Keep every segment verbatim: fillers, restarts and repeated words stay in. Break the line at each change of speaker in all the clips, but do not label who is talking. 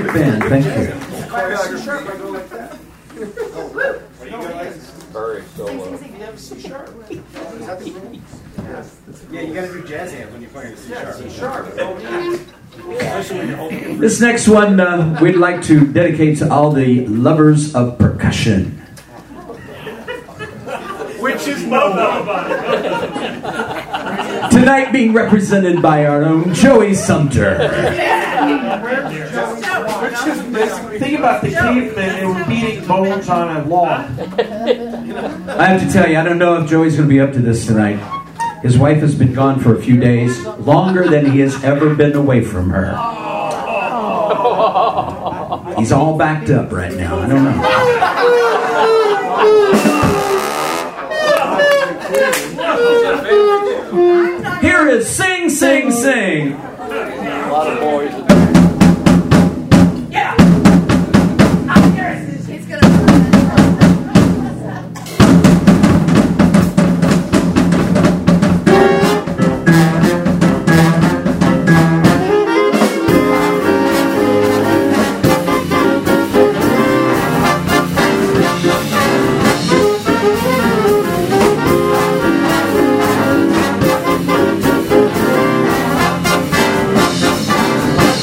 Perfect band, thank you.
Very solo.
Yeah, you gotta do jazz hands when you're playing the C sharp.
This next one uh, we'd like to dedicate to all the lovers of percussion.
Which is no
Tonight being represented by our own Joey Sumter.
Think about the cavemen, they were beating bones on a lawn.
I have to tell you, I don't know if Joey's going to be up to this tonight. His wife has been gone for a few days, longer than he has ever been away from her. He's all backed up right now. I don't know. Here is Sing, Sing, Sing.
A lot of boys.
Thank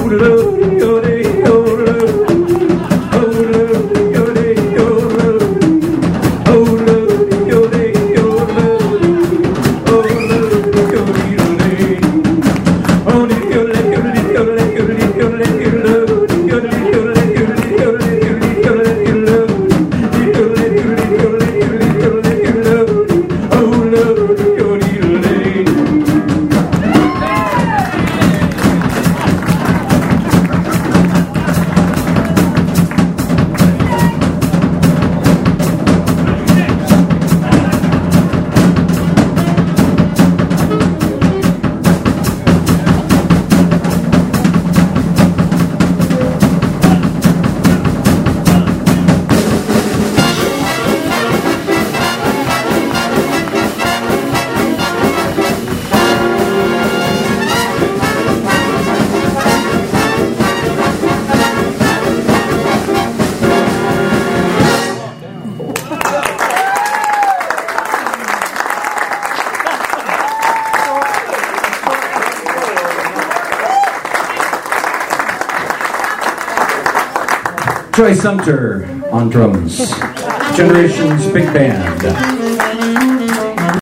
Joy Sumter on drums. Generations Big Band.